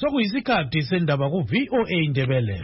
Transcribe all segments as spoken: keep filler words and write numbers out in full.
Sokuyisikhathi sendaba ku V O A Indebele.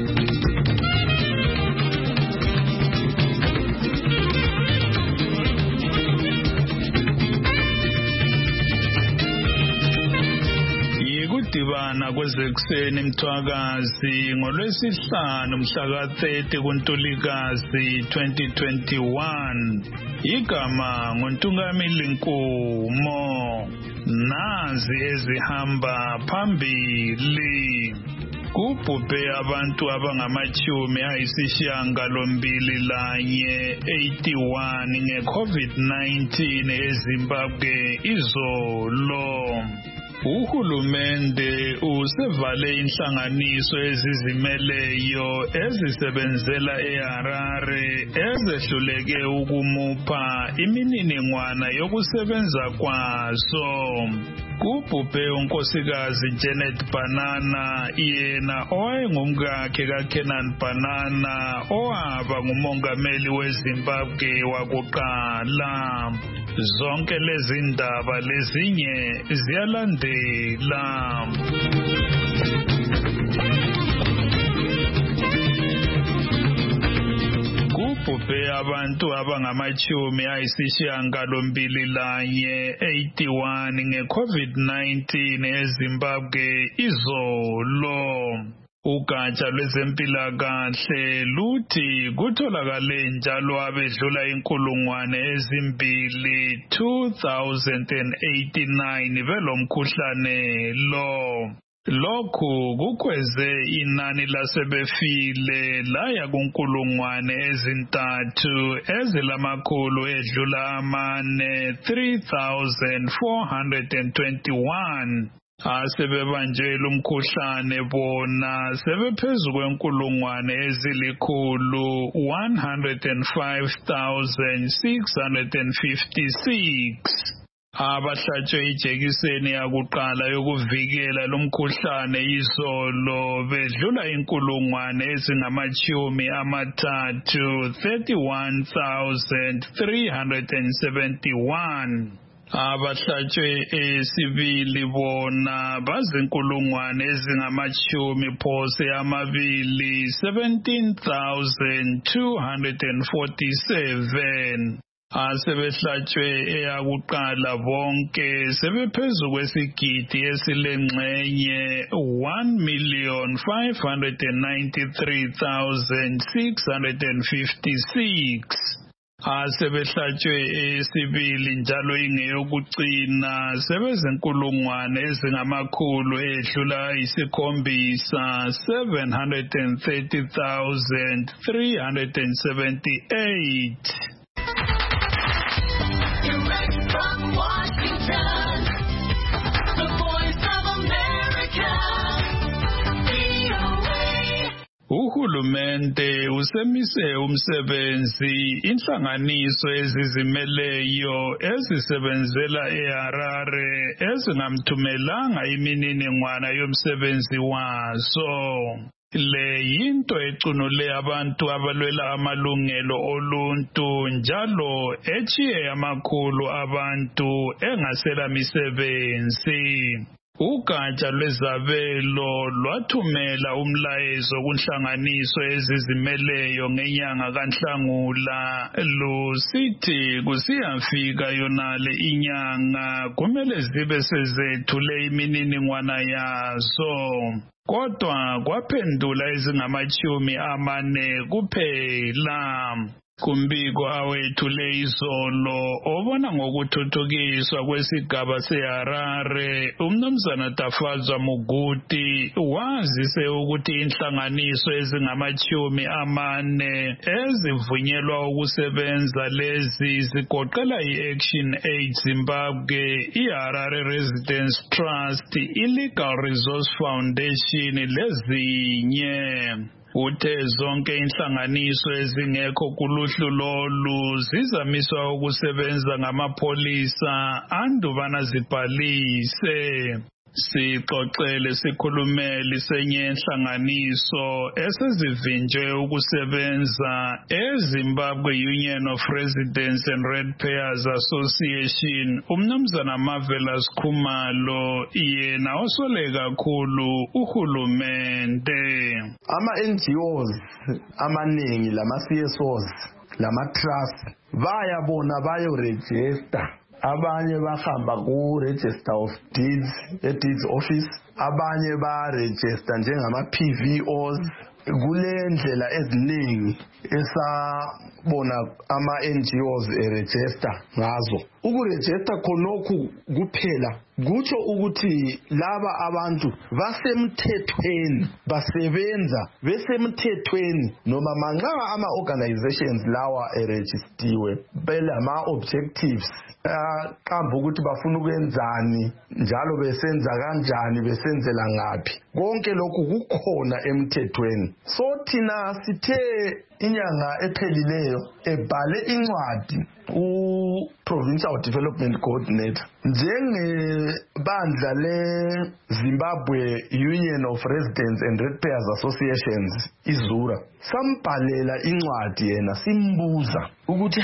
Yikudibana kwezekuseni Mthwakazi ngolwesihlanu mhla ka thirty kuNtulikazi twenty twenty-one. Igama nguNtungamili Nkumo. Nazi ezihamba phambili. Kubhubhe abantu abangamachumi ayisishiyagalombili lanye eighty-one nge-COVID nineteen eZimbabwe izolo. Uhulumende usevale inhlanganiso ezizimeleyo ezisebenzela eHarare ezehluleke ukumupha imininingwana yokusebenza kwazo. Kubhubhe unkosikazi Janet Banana, yena owayengumkakhe kaKenan Banana owaba ngumongameli weZimbabwe wakuqala. Zonke lezi ndaba lezinye ziyalandela. Kubhubhe abantu abangamachumi ayisishiyagalombili lanye eighty-one nge-COVID nineteen eZimbabwe izolo. Ugatsha lwezempilakahle luthi kutholakale njalo abedlula inkulungwane ezimbili two thousand eighty-nine belomkhuhlane lo. Lokhu kukweze inani lasebefile laya kunkulungwane ezintathu ezilamakhulu edlula amane three thousand four hundred twenty-one. Asebebanjwe lumkhuhlane bona sebephezu kwenkulungwane ezilikhulu one hundred five thousand six hundred fifty-six. Abahlatshwe ijekiseni yakuqala yokuvikela lumkhuhlane izolo bedlula inkulungwane ezingamachumi amathathu thirty-one thousand three hundred seventy-one. Abahlatshwe esibili bona bazinkulungwane ezingamachumi phose amabili seventeen thousand two hundred forty-seven. Asebehlatshwe eyakuqala bonke sebephezu kwesigidi esilengxenye one million five hundred ninety-three thousand six hundred fifty-six. Asebehlatshwe esibili njalo ingeyokucina sebezinkulungwane ezingamakhulu edlula isikhombisa seven hundred thirty thousand three hundred seventy-eight. Direct from Washington, the Voice of America, V O A. Uhulumende usemise umsebenzi inhlanganiso ezizimeleyo ezisebenzela eHarare ezingamthumelanga imininingwana yomsebenzi wazo. Le yinto ecunule abantu abalwela amalungelo oluntu njalo echiye amakhulu abantu engasela misebenzi. Ugatsha lwezabelo lwathumela umlayezo kunhlanganiso ezizimeleyo ngenyanga kaNhlangula lusithi kusiyafika yonale inyanga kumele zibe sezethule imininingwana yazo. Kodwa kwaphendula ezingamachumi amane kuphela. Kumbiko awethule izolo obona ngokuthuthukiswa kwesigaba seHarare, umnumzana Tafadzwa Muguti wazise ukuthi inhlanganiso ezingamachumi amane ezivunyelwa ukusebenza lezi zigoqela i-Action Aid Zimbabwe, iHarare Residence Trust, iLegal Resource Foundation lezinye. Uthe zonke inhlanganiso ezingekho kuluhlu lolu zizamiswa ukusebenza ngamapolisa andubana zibhalise. Sixoxele sikhulumeli senye inhlanganiso esizivinjwe ukusebenza eZimbabwe Union of Residents and Ratepayers Association umnumzana Marvelous Khumalo yena osole kakhulu uhulumende. Ama-N G Os amaningi lama-C S Os lama-trust bayabona bayo-register. Abanye bahamba ku-register of deeds e-deeds office, abanye ba-register njengama-P V Os. Kule ndlela eziningi esabona ama-N G Os e-register ngazo. Uku-register khonokhu kuphela kutsho ukuthi laba abantu basemthethweni, basebenza besemthethweni, noma manxa ama-organizations lawa erejistiwe belama-objectives aqamba ukuthi bafuna ukwenzani njalo besenza kanjani, besenzela ngaphi. Konke lokhu kukhona emthethweni. So thina sithe inyanga ephelileyo ebhale incwadi u-Provincial Development Coordinator njengebandla le-Zimbabwe Union of Residents and Ratepayers Associations, iZURA. Sambhalela incwadi yena simbuza ukuthi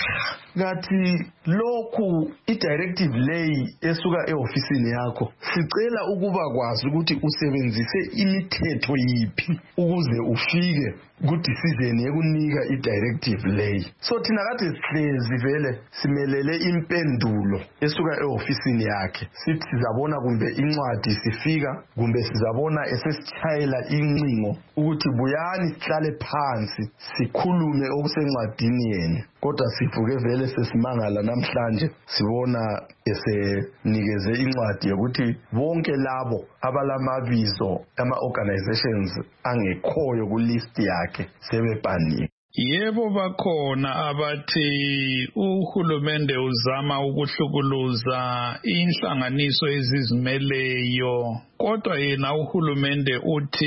ngathi lokhu i-directive leyi esuka e-ofisini yakho sicela ukuba kwazi ukuthi usebenzise imithetho yiphi ukuze ufike ku-decision yekunika i-directive leyi. So thina kade sihlezi vele simelele impendulo esuka e-ofisini yakhe. Sithi sizabona kumbe incwadi sifika kumbe sizabona esesitshayela incingo ukuthi buyani sihlale phansi sikhulume okusencwadini yena. Kodwa sivuke vele sesimangala namhlanje sibona esenikeze incwadi yokuthi bonke labo abalamabizo ama-organizations angekhoyo ku-list yakhe sebebhaniwe. Yebo bakhona abathi uhulumende uzama ukuhlukuluza inhlanganiso ezizimeleyo, kodwa yena uhulumende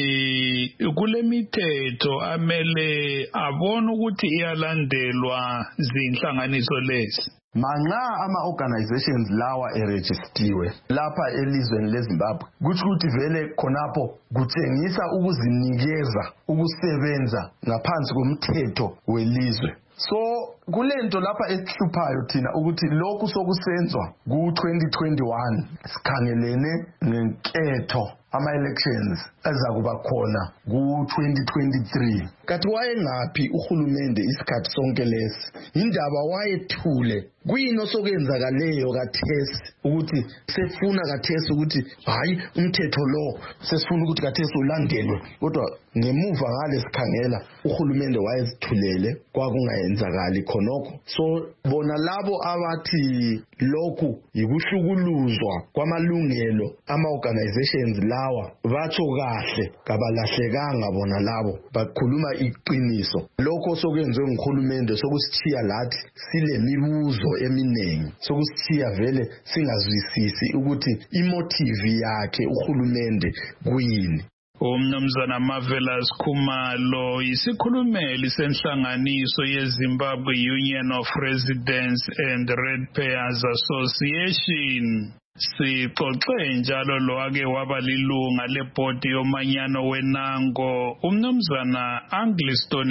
uthi kule mithetho amele abone ukuthi iyalandelwa zinhlanganiso lezi. Manxa ama-organizations lawa erejistiwe lapha elizweni leZimbabwe kuthi ukuthi vele khonapho kutshengisa ukuzinikeza ukusebenza ngaphansi komthetho welizwe. So kulento lapha esihluphayo thina ukuthi lokhu sokusenzwa ku-twenty twenty-one sikhangelene nenketho ama-elections ezakuba khona ku-twenty twenty-three. Kathi wayengaphi uhulumende isikhathi sonke lesi? Indaba wayethule kuyini osokenzakaleyo kathesi ukuthi sefuna kathesi ukuthi hayi umthetho lo sesifuna ukuthi kathesi ulandelwe, kodwa ngemuva ngale sikhangela uhulumende wayezithulele kwakungayenzakali khonokho. So bona labo abathi lokhu yikuhlukuluzwa kwamalungelo ama-organizations lawa batsho kahle, kabalahlekanga bona labo, bakhuluma iqiniso. Lokho sokwenziwe nguhulumende sokusithiya lathi sile mibuzo eminingi, sokusithiya vele singazwisisi ukuthi imotive yakhe uhulumende kuyini. Umnumzana Marvelous Khumalo isikhulumeli senhlanganiso yeZimbabwe Union of Residents and Ratepayers Association. Sixoxe njalo lo ake waba lilunga lebhodi yomanyano wenango umnumzana Angliston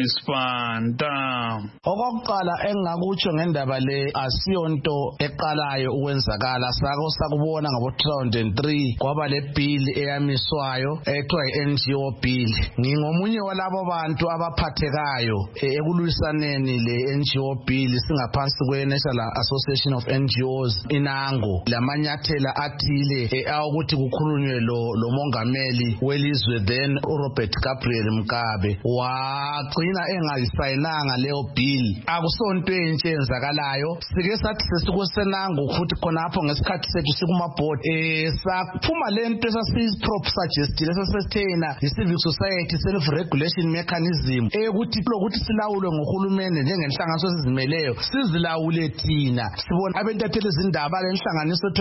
Sipanda. Okokuqala engakutsho ngendaba le asiyonto eqalayo ukwenzakala. Sako sakubona ngabo two thousand three kwaba le bill eyamiswayo ethiwa i-N G O bill. Ngingomunye walabo bantu abaphathekayo ekulwisaneni le-N G O bill singaphansi kwe-National Association of N G Os inango. Lamanyathe athile awukuthi kukhulunywe lo lo mongameli welizwe then uRobert Gabriel Mugabe wagcina engayisayinanga leyo bill. Akusonto entshe enzakalayo, sike sathi sesikusenango futhi khonapho ngesikhathi sethu sikuma board eh saphuma lento esasiyiprop suggestile sasethena i-civic society self regulation mechanism ukuthi lokuthi silawulwe ngohulumende njengenhlanganiso ezizimeleyo sizilawule thina. Sibona abentathele izindaba lenhlanganiso ethiwa volunteer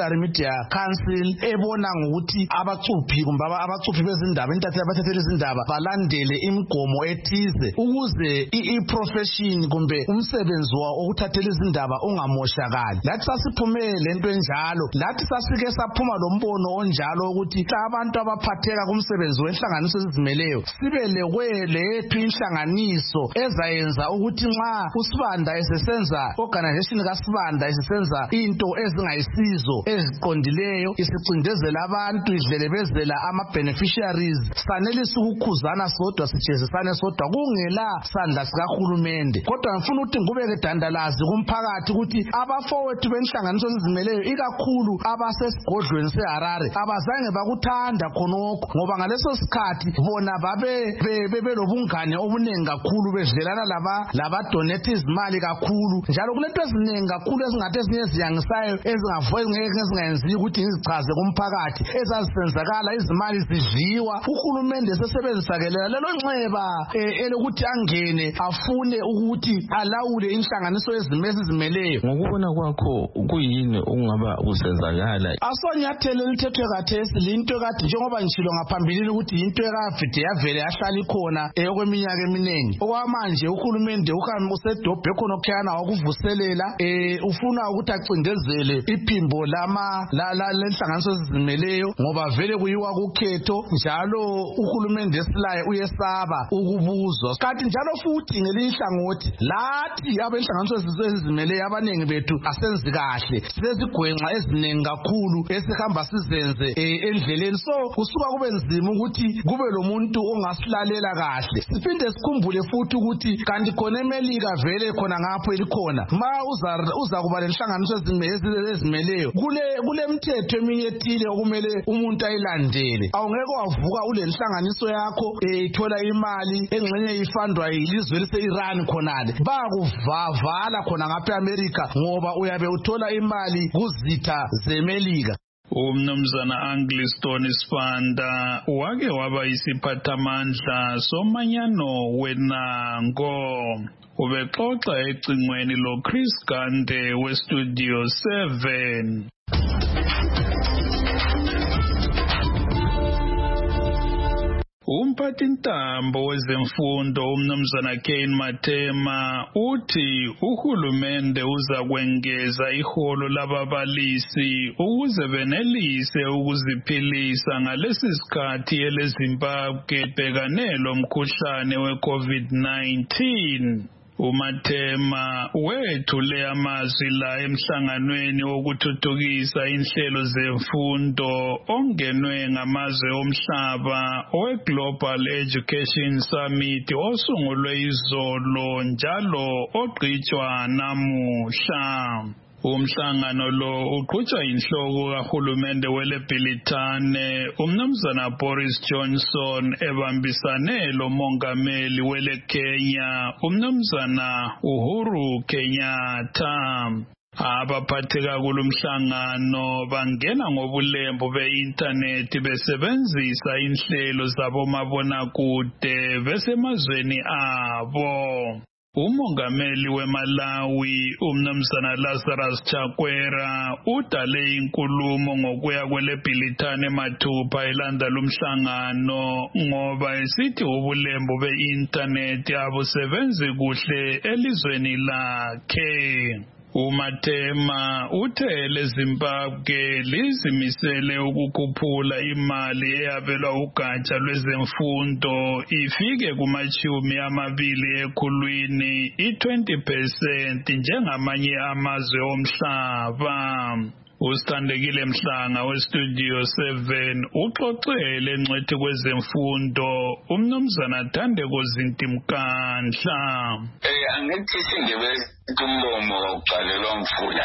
Parliamentary Media Council ebona ngokuthi abacuphi kumbe abacuphi bezindaba intatheli abathathela izindaba balandele imigomo ethize ukuze i-profession kumbe umsebenzi wokuthathela izindaba ungamoshakali. Lathi sasiphume lento enjalo, lathi sasike saphuma lombono onjalo ukuthi abantu abaphatheka kumsebenzi wenhlanganiso ezizimeleyo sibe lethu inhlanganiso ezayenza ukuthi nxa uSibanda esesenza organization kaSibanda esesenza into ezingayisizo eziqondileyo isicindezela abantu idlelebezela ama beneficiaries sanelisa ukukhuzana sodwa sijezisane sodwa kungela sandla sikahulumende. Kodwa ngifuna ukuthi ngubeke dandalazi kumphakathi ukuthi abafowethu benhlanganiso ezizimeleyo ikakhulu abasesigodlweni seHarare abazange bakuthanda khonokho ngoba ngaleso sikhathi bona babe bebelobungane obunengi kakhulu bedlelana laba laba donate izimali kakhulu njalo kulento eziningi kakhulu ezingathi ezinye ziyangisayo ezingavuye ngeke ezingayenziyo ukuthi ngizichaze kumphakathi ezazisenzakala izimali zidliwa uhulumende sesebenzisa ke lelo nxeba elokuthi angene afune ukuthi alawule inhlanganiso ezimezizimeleyo. Ngokubona kwakho kuyini okungaba kusenzakala? Asonyathele lithethwe kathesi linto kade njengoba ngishilo ngaphambilini ukuthi into ekavide yavele yahlala ikhona eyokweminyaka eminingi. Okwamanje uhulumende uhambe usedobhe khona okhana wakuvuselela eh ufuna ukuthi acindezele iphimbo lama la lenhlanganiso ezizimeleyo ngoba vele kuyiwa kukhetho njalo uhulumende esilaye uyesaba ukubuzwa. Kanti njalo futhi ngelihlangothi lathi abenhlanganiso ezizimeleyo abanengi bethu asenzi kahle sizigwenxa eziningi kakhulu esihamba sizenze endleleni so kusuka kube nzima ukuthi kube lo muntu ongasilalela kahle. Siphinde sikhumbule futhi ukuthi kanti khona eMelika vele khona ngapho elikhona ma uza uza kuba lenhlanganiso ezizimeleyo kule kule mthetho eminye ethile okumele umuntu ayilandele. Awungeke wavuka ule nhlanganiso yakho ethola imali engxenye ifandwa yilizwe lase-Iran khonale bakuvavala khona ngapha eAmerica ngoba uyabe uthola imali kuzitha zeMelika. Umnumzana Angliston Sibanda wake waba isiphathamandla somanyano weNango. Ubexoxa ecingweni lo Chris Gande weStudio seven. Umphathintambo wezemfundo umnumzana Kane Matema uthi uhulumende uza kwengeza iholo lababalisi ukuze benelise ukuziphilisa ngalesi sikhathi eleZimbabwe ibhekane lomkhuhlane we-COVID nineteen. uMathema wethule amazwi la emhlanganweni wokuthuthukisa inhlelo zemfundo ongenwe ngamazwe omhlaba owe-Global Education Summit osungulwe izolo njalo ogqitshwa namuhla. Umhlangano lo uqhutshwa inhloko kahulumende weleBhilitane umnumzana Boris Johnson ebambisane lo mongameli wele Kenya umnumzana Uhuru Kenyatta. Abaphatheka kulomhlangano bangena ngobulembu be-internet besebenzisa inhlelo zabomabonakude besemazweni abo. Umongameli weMalawi umnumzana Lazarus Chakwera udale inkulumo ngokuya kweleBhilitane mathupha elanda lumhlangano ngoba esithi ubulembu be-internet abusebenzi kuhle elizweni lakhe. uMathema uthe leZimbabwe lizimisele ukukhuphula imali eyabelwa ugatsha lwezemfundo ifike kumachumi amabili ekhulwini i-twenty percent njengamanye amazwe omhlaba. Usithandekile Mhlanga weStudio seven uxoxele ngcwethi kwezemfundo umnumzana Thandeko Zintimkandla. Eh angithi sindebe kumlomo uqalelwa mfula.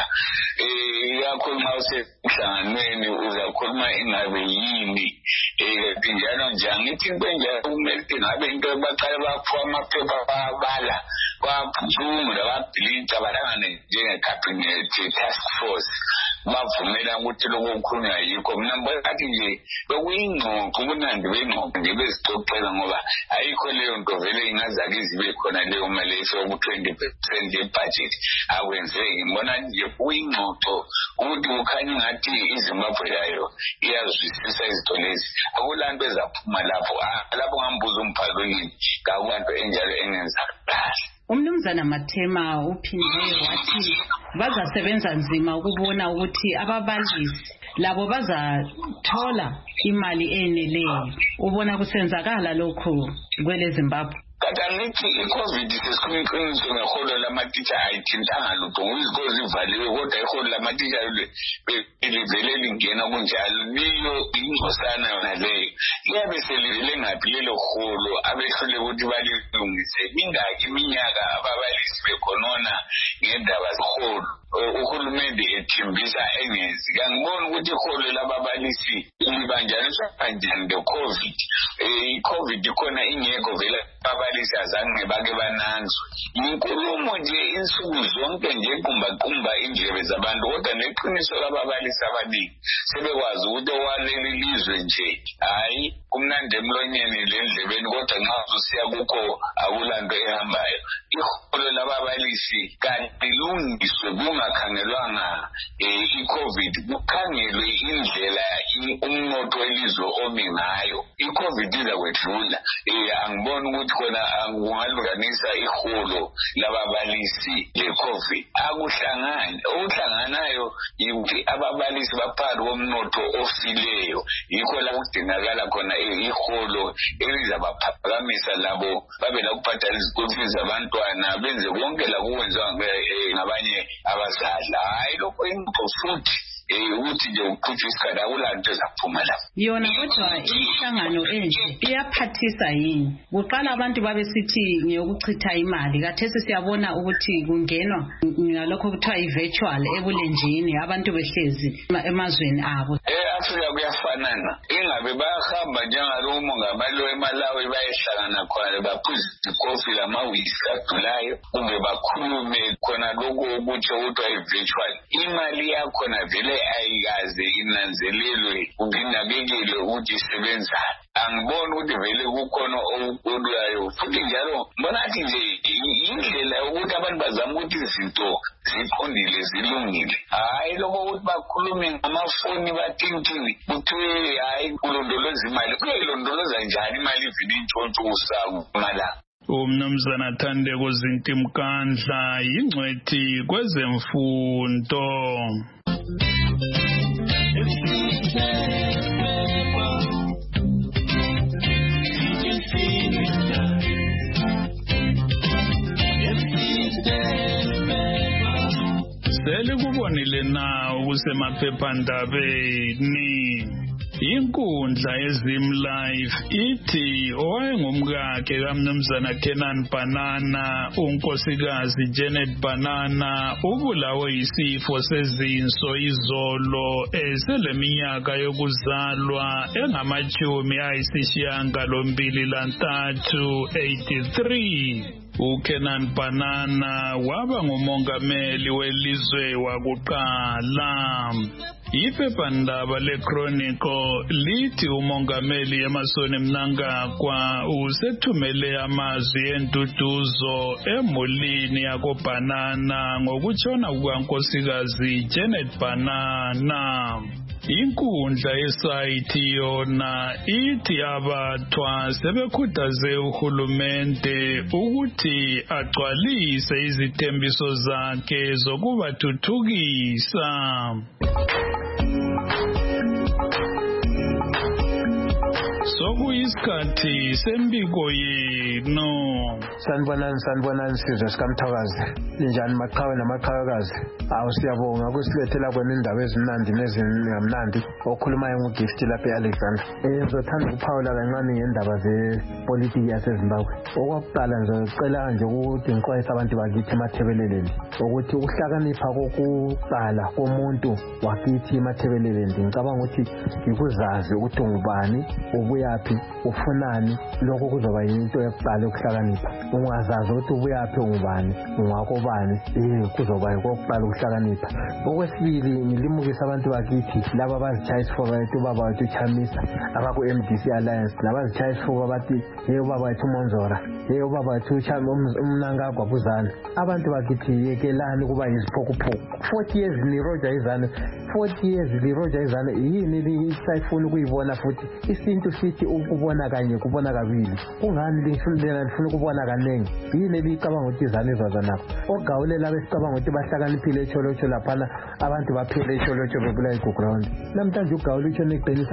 Eh iyakhuluma usemhlanganweni uzakhuluma ingabe yini eh njalo nje angithi kwenje kumele ngabe into baqala baphuwa amaphepha babala kwaphuma lababhilinta balangane njenge cabinet task force bavumela ukuthi lokho kukhulunywa yikho mina ngathi nje bekuyingxoxo ubunandi bengxoxo nje bezixoxela ngoba ayikho leyo nto vele ingazake zibe khona leyo mali esoku-twenty percent ye-budget akwenzeki ngibona nje kuyingxoxo ukuthi kukhanya ngathi iZimbabwe yayo iyazwisisa izinto lezi akulanto ezaphuma lapho lapho ngambuza umphalonyini kakulanto enjalo engenzakala. Umnumzana Mathema uphinde wathi bazasebenza nzima ukubona ukuthi ababalisi labo bazathola imali eneleyo. Ubona kusenzakala lokho kwele Zimbabwe? Kati angithi i-COVID sesiqiniso ngeholo lamatitsha ayithintanga lutho izikole zivaliwe kodwa iholo lamatitsha livele lingena kunjalo liyo ingcosana yona leyo liyabe selivele ngaphi lelo holo abehlule ukuthi balilungise mingaki iminyaka ababalisi bekhonona ngendaba zeholo uhulumende ethimbisa engenzi kangiboni ukuthi iholo lababalisi libanjaniswa kanjani le-COVID i-COVID ikhona ingekho vele ababalisi azange bake bananzwe inkulumo nje insuku zonke nje kumbaqumba indlebe zabantu kodwa neqiniso lababalisi abaningi sebekwazi ukuthi owaleli lizwe nje hayi kumnandi emlonyeni lendlebeni kodwa nxa usiya kukho akulanto ehambayo iholo lababalisi kanti lilungiswe kungakhangelwanga i-COVID kukhangelwe indlela umnotho welizwe omi ngayo i-COVID iza kwedlula angiboni ukuthi khona kungalukanisa iholo lababalisi le-COVID akuhlangani okuhlanganayo yikuthi ababalisi baphakathi komnotho ofileyo yikho la kudingakala khona iholo elizabaphakamisa labo babe lakubhadala izikolo fees zabantwana benze konke lakwenziwa ngabanye abazali hayi lokho into futhi ukuthi nje uqhutshwa isikhathi akulanto ezaphuma lapho yona kodwa imihlangano enje iyaphathisa yini kuqala abantu babesithi ngiyokuchitha imali kathesi siyabona ukuthi kungenwa ngalokho kuthiwa i-virtual ebulenjini abantu behlezi emazweni abo e-Afrika kuyafanana ingabe bayahamba njengalo umongameli weMalawi bayehlangana khona baphuza ikofi lamawisi adulayo kumbe bakhulume khona lokho ukuthi okuthiwa i-virtual imali yakhona vele ayikaze inanzelelwe ukunakekele ukuthi isebenzane angiboni ukuthi vele kukhona okuqolwayo futhi njalo mbona athi nje indlela yokuthi abantu bazama ukuthi izinto ziqondile zilungile hayi lokho ukuthi bakhulume ngamafoni bathintini kuthiwe hayi kulondoloza imali kuyayilondoloza njani imali ivele intshontsho usakumalanga umnumzana Thandeko Zintimkandla yingcwethi kwezemfundo. Sele kubonile na kusemaphephandabeni inkundla yeZimlife ithi owayengumkakhe kamnumzana Kenan Banana unkosikazi Janet Banana ubulawe yisifo sezinso izolo eseleminyaka yokuzalwa engamachumi ayisishiyagalombili lantathu eighty-three. uKenan Banana waba ngumongameli welizwe wakuqala. Iphephandaba leChronicle lithi umongameli Emmerson Mnangagwa usethumele amazwi entuduzo emulini yakoBanana ngokutshona kukankosikazi Janet Banana. Inkundla yesayithi yona ithi abathwa sebekhuthaze uhulumende ukuthi agcwalise izithembiso zakhe zokubathuthukisa. Sokuyisikhathi sembiko yenu. Sanibonani sanibonani sizwe sikamthakazi. Ninjani maqhawe namaqhawekazi? Awu siyabonga ukusilethela kwena indaba ezimnandi nezingamnandi okhulumayo nguGift lapha eAlexander. Eh ngizothanda ukuphawula kancane ngendaba zepolitiki yaseZimbabwe. Okwakuqala ngicela nje ukuthi ngixwayise abantu bakithi eMathebeleleni ukuthi ukuhlakanipha kokuqala komuntu wakithi eMathebeleleni ngicabanga ukuthi ngikuzazi ukuthi ungubani ubuyaphi ufunani lokho kuzoba yinto yokuqala yokuhlakanipha. Ungazazi ukuthi ubuyaphi ungubani ungakobani eh kuzoba yokuqala ukuhlakanipha. Okwesibili ngilimukisa abantu bakithi laba abazitshaya isifuba bethu baba wethu Chamisa abaku M D C Alliance nabazitshaya isifuba bathi hey ubaba wethu Monzora hey ubaba wethu Mnangagwa Buzana. Abantu bakithi yekelani kuba yisiphokuphoku. forty years ni Roger Izana forty years li Roger Izana yini lisayifuna ukuyibona futhi isintu sithi ukubona kanye kubona kabili. Kungani lifundela lifuna ukubona kanengi yini licabanga ukuthi izana izwaza nakho ogawulela besicabanga ukuthi bahlakaniphile echolocho laphana abantu baphile echolocho bebula igground. Namhlanje ugawula utsho neqinisa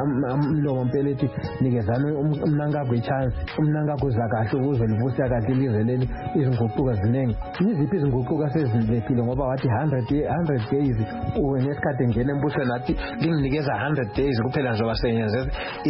amlomo mpelethi nikezana umnangagwe chance umnangagwe zakahle ukuze livusa kahle ilizwe leli izinguquko zinengi. Yiziphi izinguquko sezilethile ngoba wathi one hundred days unesikhathi ngene embusweni nathi linginikeza one hundred days kuphela njoba senyeze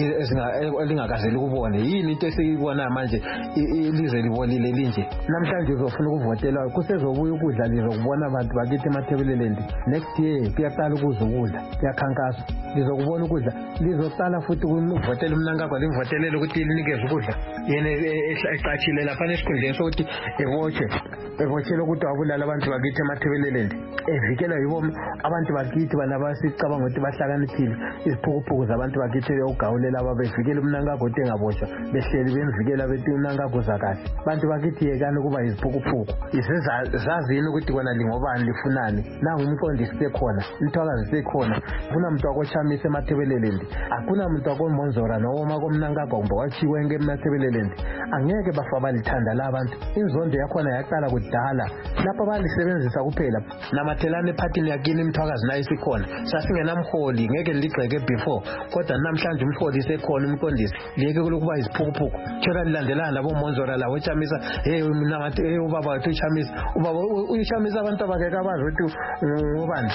elingakazeli kubone yini into esiyibona manje ilizwe libonile linje. Namhlanje uzofuna ukuvotela kusezobuya ukudla lizokubona abantu bakithi emathebelelendi next year kuyaqala ukuza ukudla kuyakhankaswa lizokubona ukudla lizoqala futhi ukuvotela umnankagwa limvotelele ukuthi linikeze ukudla yena eqachile lapha esikhundleni sokuthi evoche evochela ukuthi wabulala abantu bakithi emathebelelendi evikela yibo abantu bakithi banabasicabanga ukuthi bahlakaniphile iziphukuphuku zabantu bakithi ogawulela ababevikela umnankagwa ukuthi engaboshwa behleli bemvikela bethi umnankagwa zakahle. Abantu bakithi yekani kuba iziphukuphuku isezazini ukuthi kona lingobani lifunani nangu umqondisi sekhona umthwakazi sekhona funa umuntu wakochamisa emathebelelendi akuna umuntu wakomonzora noma komnankagwa kumbe wachiwe ngemathebelelendi angeke bafa balithanda la abantu. Inzondo yakhona yaqala kudala lapha balisebenzisa kuphela namathelane ephathini yakini imthwakazi nayo isikhona sasingenamholi ngeke ligxeke before kodwa namhlanje umholi sekhona umqondisi leke kulokuba iziphukuphuku tshela lilandelana labo monzora lawo chamisa hey mina ngathi hey ubaba wethu Chamisa ubaba uyichamisa abantu abakeke abazi ukuthi ngobani.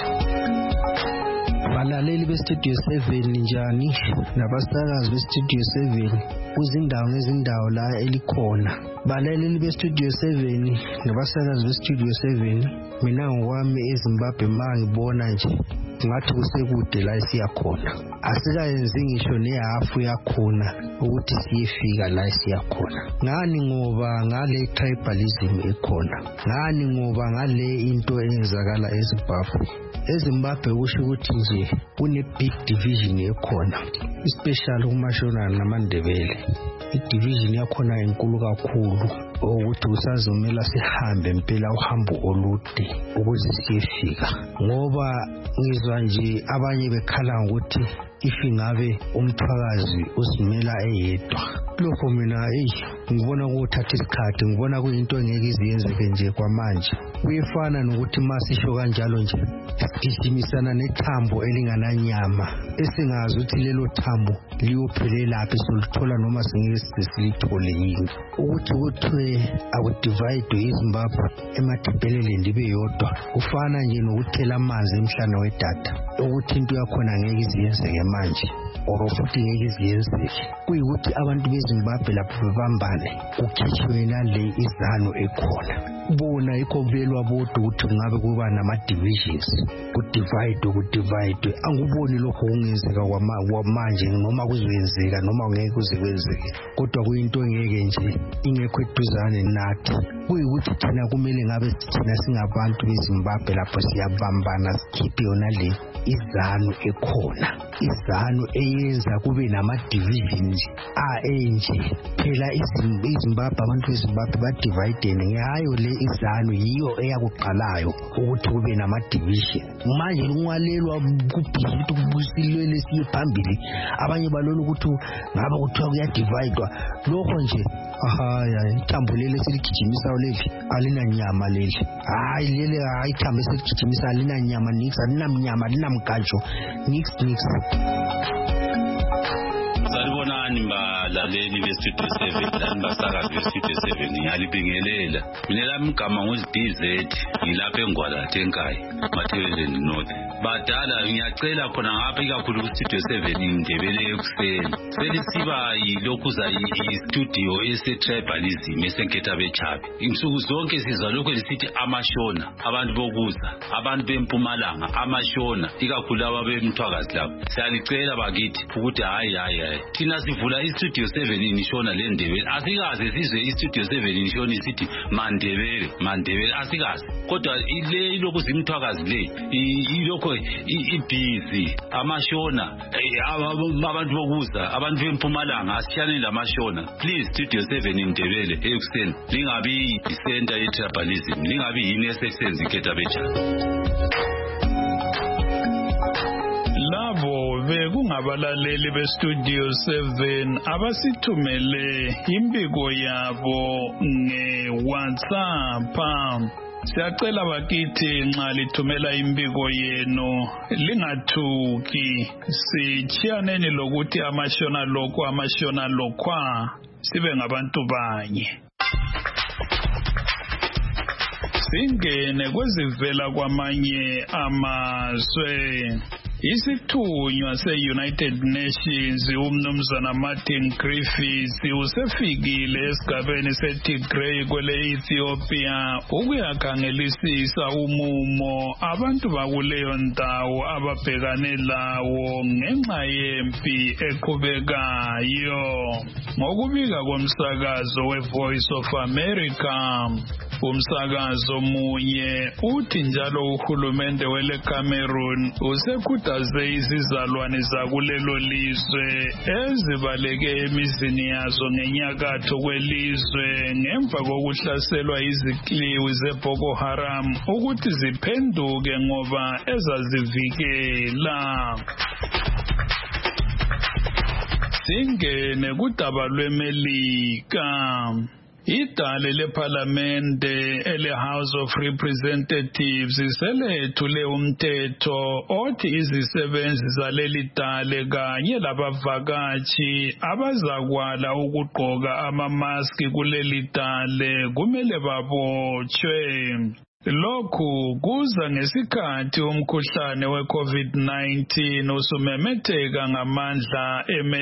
Balaleli bestudio seven njani nabasakazi bestudio seven kuzindawo ngezindawo la elikhona. Balaleli bestudio seven nabasakazi bestudio seven mina ngokwami eZimbabwe mangibona nje ngathi kusekude la siyakhona asikayenzi ngisho nehafu yakhona ukuthi siyefika la siyakhona. Ngani ngoba ngale tribalism ekhona ngani ngoba ngale into eyenzakala eZimbabwe. eZimbabwe kusho ukuthi nje kune big division ekhona especially kuMashona namaNdebele. I-division yakhona inkulu kakhulu ukuthi usazomela sihambe impela uhambo olude ukuze siyefika ngoba ngizwa nje abanye bekhala ukuthi ifi ngabe umthwakazi usimela eyedwa. Lokho mina hey ngibona ukuthatha isikhathi ngibona kuyinto engeke iziyenzeke nje kwamanje. Kuyefana nokuthi masisho kanjalo nje sigijimisana nethambo elingananyama esingazi ukuthi lelo thambo liyophelela laphi solithola noma singeke silithole yini. Ukuthi kuthiwe akudivide iZimbabwe emathebelelendi ibe yodwa kufana nje nokuthela amanzi emhlana wedada ukuthi into yakhona ngeke iziyenzeke manje or futhi ngeke iziyenzeke. Kuyikuthi abantu beZimbabwe lapho bebambane kukhitshwe nale izano ekhona bona ikho belwa bodwa ukuthi ngabe kuba nama divisions ku divide ku divide. Anguboni lokho kungenzeka kwamanje noma kuzwenzeka noma ngeke kuzikwenzeke kodwa kuyinto ngeke nje ingekho eduzane nathi. Kuyikuthi thina kumele ngabe thina singabantu beZimbabwe lapho siyabambana sikhiphe yona le izano ekhona izano eyenza kube nama divisions a enje phela iZimbabwe abantu beZimbabwe ba divide ngayo le izano yiyo eyakuqalayo ukuthi kube nama division. Manje ungwalelwa kubhizithu kubusilwele siye phambili abanye balona ukuthi ngaba kuthiwa kuya divide lokho nje ahaya ithambo lele siligijimisa leli alina nyama leli hayi lele hayi ithambo siligijimisa alina nyama nix alina mnyama alina mgajo nix nix. Salibonani balaleli bestudio seven lani basakazi bestudio seven ngiyalibingelela. Mina lami igama nguZD Z ngilapha eNgwalathe eNkayi Mathebeleni North. badala ngiyacela khona ngapha ikakhulu ku-studio seven indebele ekuseni selisiba yilokhuza i-studio ese-tribalism esenketha bechabi insuku zonke sizwa lokho lisithi amashona abantu bokuza abantu bempumalanga amashona ikakhulu ababemthwakazi lapho siyalicela bakithi ukuthi hayi hayi hayi thina sivula i-studio seven inishona le ndebele asikaze sizwe i-studio seven inishona isithi mandebele mandebele asikaze kodwa ile ilokhu zimthwakazi le ilokho ibhizi amashona abantu bokuza abantu bempumalanga asishane lamashona please studio seven indebele ekuseni lingabi i-center ye-tribalism lingabi yini esesenza ikhetha bechabi. Labo bekungabalaleli bestudio seven abasithumele impiko yabo nge-WhatsApp. Siyacela bakithi nxa lithumela impiko yenu lingathuki sichiyaneni lokuthi amashona lokho amashona lokhwa sibe ngabantu banye. Singene kwezivela kwamanye amazwe. Isithunywa se-United Nations umnumzana Martin Griffiths usefikile esigabeni seTigray kwele Ethiopia ukuyakhangelisisa umumo abantu bakuleyo ndawo ababhekane lawo ngenxa yempi eqhubekayo. Ngokubika komsakazo we-Voice of America, umsakazo munye uthi njalo uhulumende wele Cameroon usekhuthaze izizalwane zakulelo lizwe ezibaleke emizini yazo ngenyakatho kwelizwe ngemva kokuhlaselwa izikliwi zeBoko Haram ukuthi ziphenduke ngoba ezazivikela. Singene kudaba lweMelika. Idale leParlamente ele House of Representatives selethule umthetho othi izisebenzi zaleli dale kanye labavakashi abazakwala ukugqoka amamaski kuleli dale kumele babotshwe. Lokhu kuza ngesikhathi umkhuhlane we-COVID nineteen usumemetheka ngamandla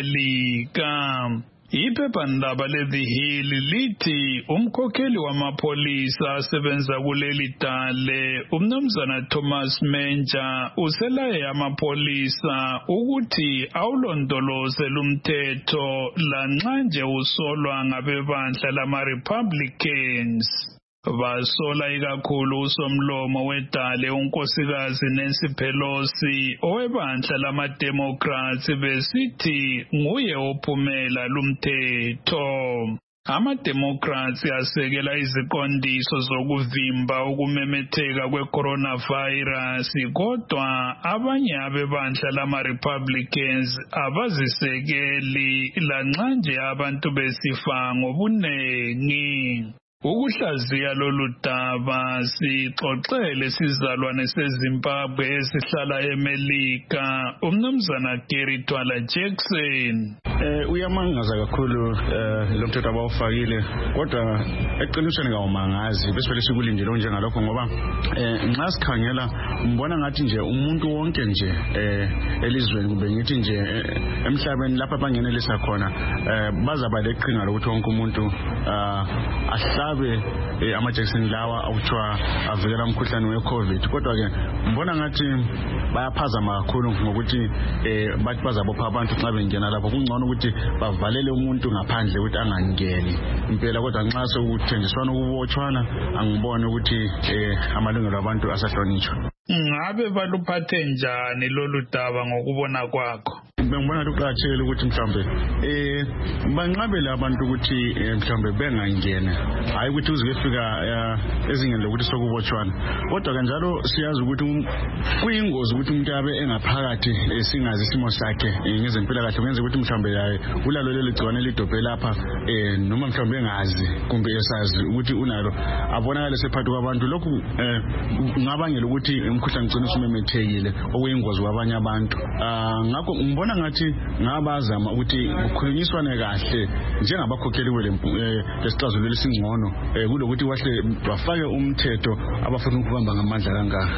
eMelika. Iphephandaba le-The Hill lithi umkhokheli wamapolisa asebenza kuleli dale umnumzana Thomas Menja uselaye amapolisa ukuthi awulondoloze lumthetho lanxa nje usolwa ngabebandla lama-Republicans. Basola ikakhulu usomlomo wedale unkosikazi Nancy Pelosi owebandla lama-Democrats besithi nguye ophumela lumthetho. Ama-Democrats asekela iziqondiso zokuvimba ukumemetheka kwe-coronavirus kodwa abanye abebandla lama-Republicans abazisekeli lanxa nje abantu besifa ngobunengi. Ukuhlaziya lolu daba sixoxele sizalwane seZimbabwe esihlala eMelika umnumzana Gary Twala Jackson. Eh uyamangaza kakhulu eh lo mthetho abawufakile kodwa eqinisweni ngawumangazi bese vele sikulindele njengalokho ngoba eh nxa sikhangela mbona ngathi nje umuntu wonke nje eh elizweni kube ngithi nje emhlabeni lapha bangenelisa khona eh bazaba leqhinga lokuthi wonke umuntu ahlabe amajekiseni lawa awuthiwa avikela umkhuhlane we-COVID kodwa ke mbona ngathi bayaphazama kakhulu ngokuthi eh bathi bazabopha abantu nxa bengena lapho kungcono ukuthi bavalele umuntu ngaphandle ukuthi angangeni impela kodwa nxa sekuthenjiswana ukubotshwana angibone ukuthi eh amalungelo abantu asahlonitshwa. Ngabe baluphathe njani lolu daba ngokubona kwakho? Bengibona luqathele ukuthi mhlambe eh banqabele abantu ukuthi mhlambe bengangena hayi ukuthi uzifika ezingeni lokuthi sokubotshwana kodwa kanjalo siyazi ukuthi kuyingozi ukuthi umuntu abe engaphakathi singazi isimo sakhe ngezempila kahle kwenza ukuthi mhlambe yaye ulalo lelo gcwane lidobhe lapha eh noma mhlambe engazi kumbe esazi ukuthi unalo abonakala sephathu kwabantu lokhu ngabangela ukuthi umkhuhlane ugcine usumemethekile okuyingozi kwabanye abantu. Ngakho ngibona ngathi ngabazama ukuthi kukhulunyiswane kahle njengabakhokheli lesixazululo lesingcono kulokuthi wahle bafake umthetho abafuna ukubamba ngamandla kangaka.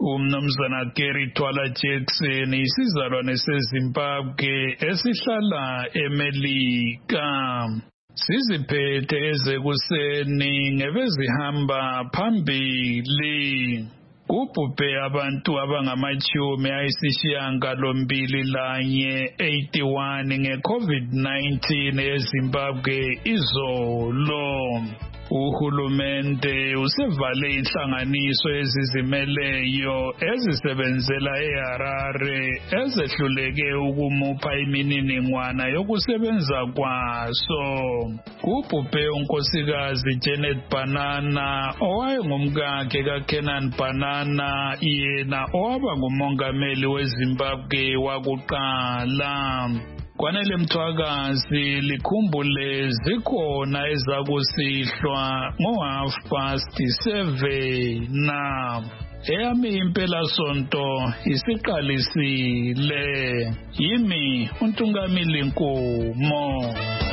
Umnumzana Gary Twala Jackson isizalwane seZimbabwe esihlala eMelika. Siziphethe ezekuseni ngebezihamba phambili. Kubhubhe abantu abangamachumi ayisishiyagalombili lanye eighty-one nge-COVID nineteen eZimbabwe izolo. Uhulumende usevale inhlanganiso ezizimeleyo ezisebenzela eHarare ezehluleke ukumupha imininingwana yokusebenza kwaso. Kubhubhe unkosikazi Janet Banana owayengumkakhe kaKenan Banana yena owaba ngumongameli weZimbabwe wakuqala. Kwanele Mthwakazi likhumbule zikhona ezakusihlwa ngo half past seven na eyami impela sonto isiqalisile. Yimi uNtungamili Nkomo.